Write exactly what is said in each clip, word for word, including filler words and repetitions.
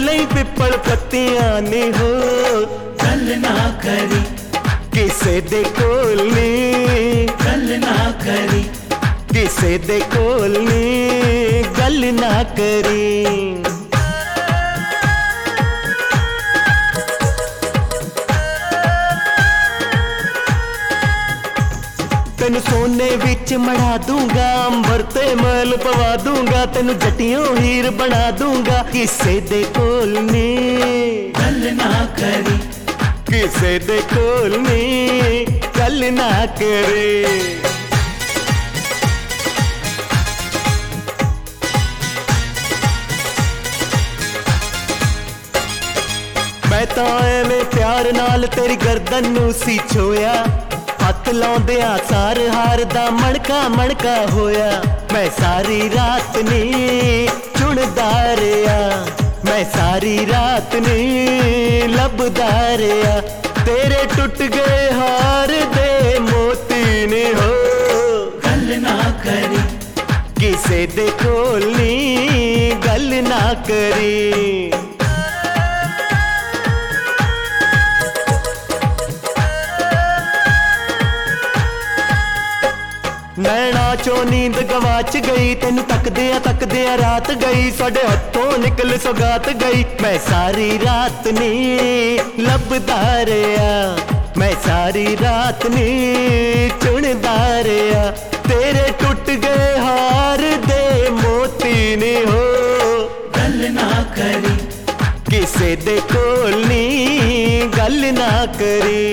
ਲਈ ਪਿੱਪਲ ਪੱਤੀਆਂ ਨੀ ਹੋ ਗੱਲ ਨਾ ਕਰੀ ਕਿਸੇ ਦੇ ਕੋਲ ਨੀ ਗੱਲ ਨਾ ਕਰੀ ਕਿਸੇ ਦੇ ਕੋਲ ਨੀ ਗੱਲ ਨਾ ਕਰੀ तेन सोने विच मढ़ा दूंगा अंबर ते महल पवा दूंगा तेन जटियों हीर बना दूंगा किसे दे कोल नी गल ना करी किसे दे कोल नी गल ना करे मैं तां एवें प्यार नाल तेरी गर्दन नूं सी छोया हथ लाउंदिया सार हार दा मणका मणका होया मैं सारी रात नी चुनदा रिया मैं सारी रात नी लभदा रिया तेरे टुट गए हार दे मोती ने हो गल ना करी किसे दे कोल नी गल ना करी नैना चो नींद गवाच गई तेनू तकदिया तकदिया रात गई साडे हथों निकल सौगात गई मैं सारी रात नी लभदा रिया मैं सारी रात नी चुनदा रिया तेरे टुट गए हार दे मोती ने हो गल ना करी किसे दे कोल नी गल ना करी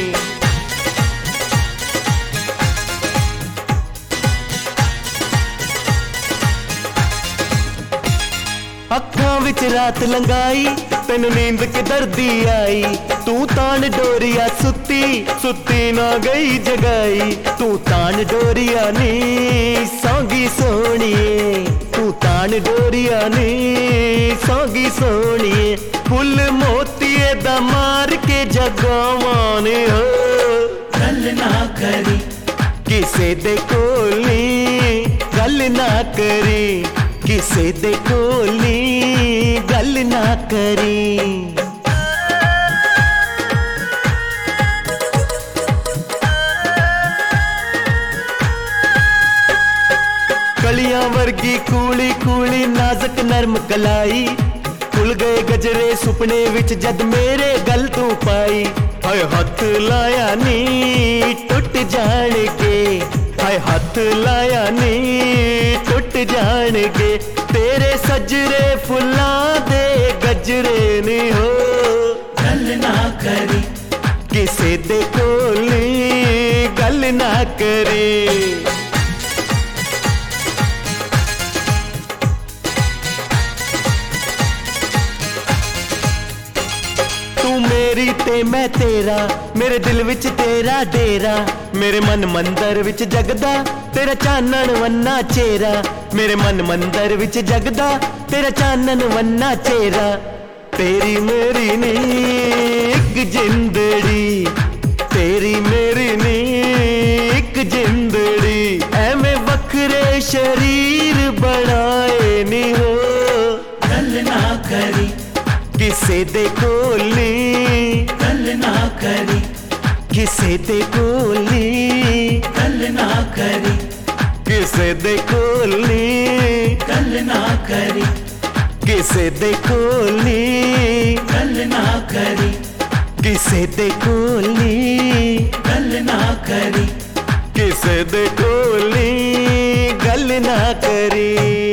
अखां विच रात लंगाई तेनू नींद किधर दी आई तू तान डोरिया सुती सुती ना गई जगाई तू तान डोरिया नी सौगी सोनिए तू तान डोरिया नी सौगी सोनिए फुल मोतिए दा मार के जगावाने हो गल ना करी किसे दे कोल नी गल ना करी किसे दे कोल नी गल ना करी कलियां वर्गी कूली कूली नाजक नरम कलाई खुल गए गजरे सुपने विच जद मेरे गल तू पाई हाय हथ लाया नी टुट जान के हाय हथ लाया नी टुट जान के तेरे सजरे फुल्लां दे गजरे नी हो गल ना करी किसे दे कोल नी गल ना करे तू मेरी ते मैं तेरा मेरे दिल विच तेरा डेरा मेरे मन मंदर विच जगदा तेरा चानन वन्ना चेहरा मेरे मन मंदर विच जगदा तेरा चानन वन्ना चेहरा तेरी मेरी नी इक जिंदड़ी तेरी मेरी नी इक जिंदड़ी ऐवें वखरे शरीर बनाए नी हो गल ना करी किसे दे कोल नी गल ना करी किसे दे कोल नी गल ना करी किसे दे कोल नी गल ना करी किसे दे कोल नी गल ना करी किसे दे कोल नी गल ना करी किसे दे कोल नी गल ना करी।